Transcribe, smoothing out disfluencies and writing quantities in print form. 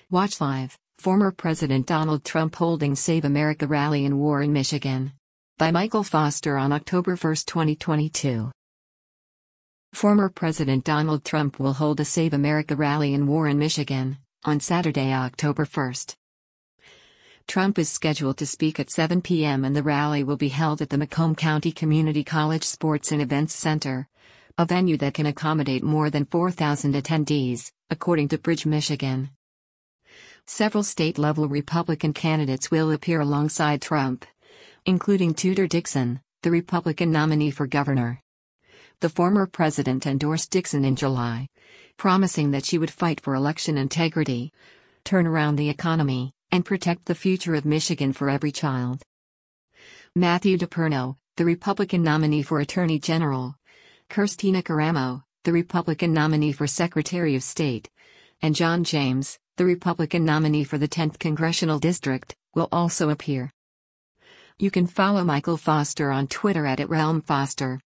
Watch live, former President Donald Trump holding Save America rally in Warren, Michigan. By Michael Foster on October 1, 2022. Former President Donald Trump will hold a Save America rally in Warren, Michigan, on Saturday, October 1. Trump is scheduled to speak at 7 p.m. and the rally will be held at the Macomb County Community College Sports and Events Center, a venue that can accommodate more than 4,000 attendees, according to Bridge, Michigan. Several state-level Republican candidates will appear alongside Trump, including Tudor Dixon, the Republican nominee for governor. The former president endorsed Dixon in July, promising that she would fight for election integrity, turn around the economy, and protect the future of Michigan for every child. Matthew DePerno, the Republican nominee for Attorney General, Kirstina Caramo, the Republican nominee for Secretary of State, and John James, the Republican nominee for the 10th Congressional District, will also appear. You can follow Michael Foster on Twitter @RealmFoster.